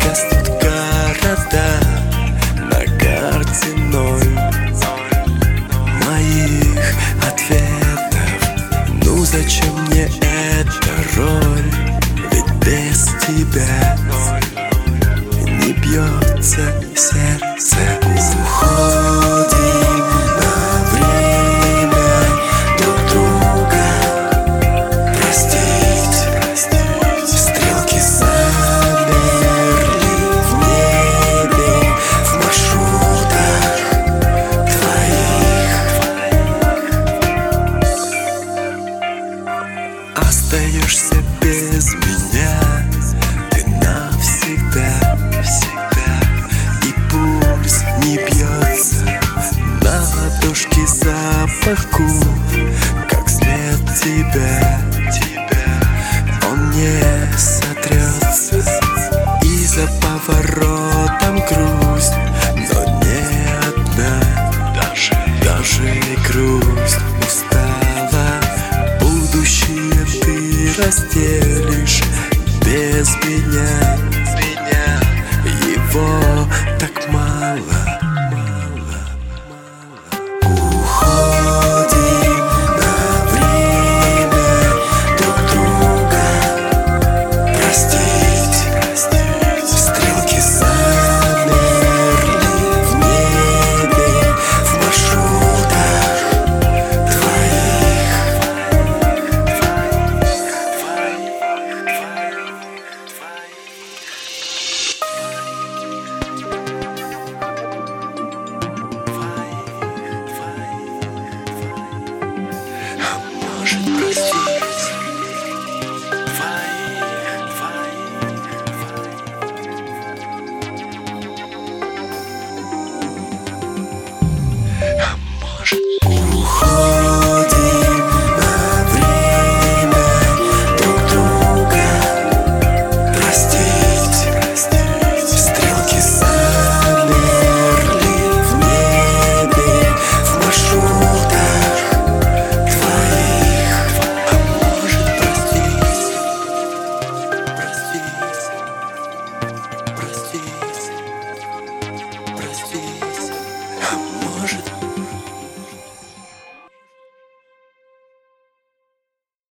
гаснут города, на карте ноль моих ответов. Ну зачем мне эта роль? Ведь без тебя не бьется сердце. Уходим на время друг друга простить. Стрелки замерли в небе, в маршрутах твоих. Остаешься без меня ты навсегда, и пульс не бьется, на ладошке запах кур.